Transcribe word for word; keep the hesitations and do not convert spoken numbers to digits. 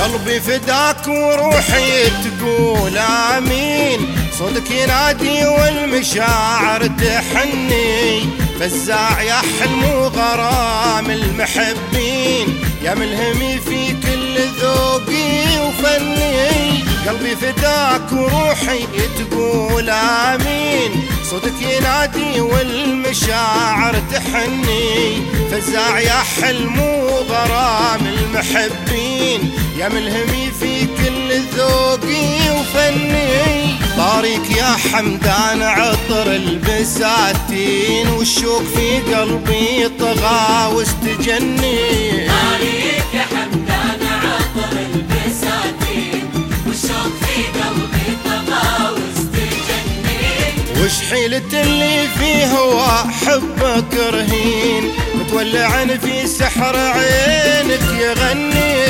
قلبي فداك وروحي تقول آمين، صوتك ينادي والمشاعر تحني، فزاع يا حلم وغرام المحبين، يا ملهمي في كل ذوقي وفني. قلبي فداك وروحي تقول آمين، صوتك ينادي والمشاعر تحني، فزاع يا حلم وغرام المحبين، يا ملهمي في كل ذوقي وفني. طاريك يا حمدان عطر البساتين، والشوق في قلبي طغى واستجني. طاريك يا حمدان عطر البساتين، والشوق في قلبي طغى واستجني. وش حيلة اللي فيه هو حبك رهين، متولع في سحر عينك يغني.